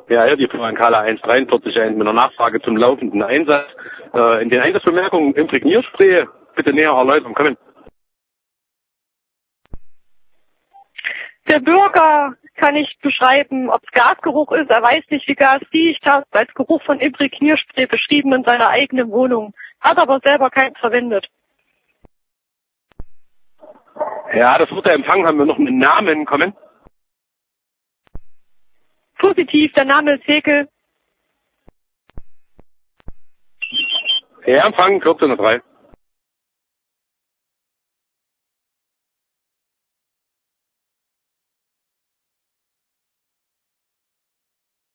Ja, hier die Fluankala 143 mit einer Nachfrage zum laufenden Einsatz. In den Einsatzbemerkungen Imprägnierspray bitte näher erläutern. Kommen. Der Bürger kann nicht beschreiben, ob es Gasgeruch ist. Er weiß nicht, wie Gas riecht, hat als Geruch von Imprägnierspray beschrieben in seiner eigenen Wohnung, hat aber selber keins verwendet. Ja, das wird der Empfang. Haben wir noch einen Namen? Kommen. Positiv, der Name ist Hekel. Ja, Empfang 14.03.